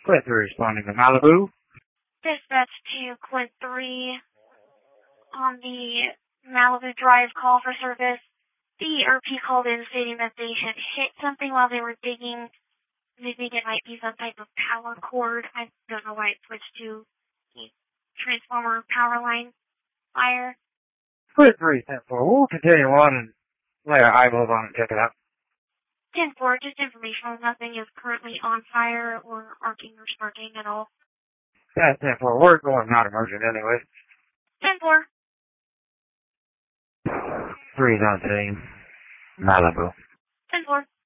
Quit responding to Malibu. Dispatch to Quint 3 on the Malibu Drive call for service. The ERP called in stating that they had hit something while they were digging. They think it might be some type of power cord. I don't know why it switched to the transformer power line fire. Quit 310-4. We'll continue on and lay our eyeballs on and check it out. 10-4, just informational. Nothing is currently on fire or arcing or sparking at all. Yeah, 10-4. We're going not emergent anyway. 10-4. 3's on scene. Malibu. 10-4.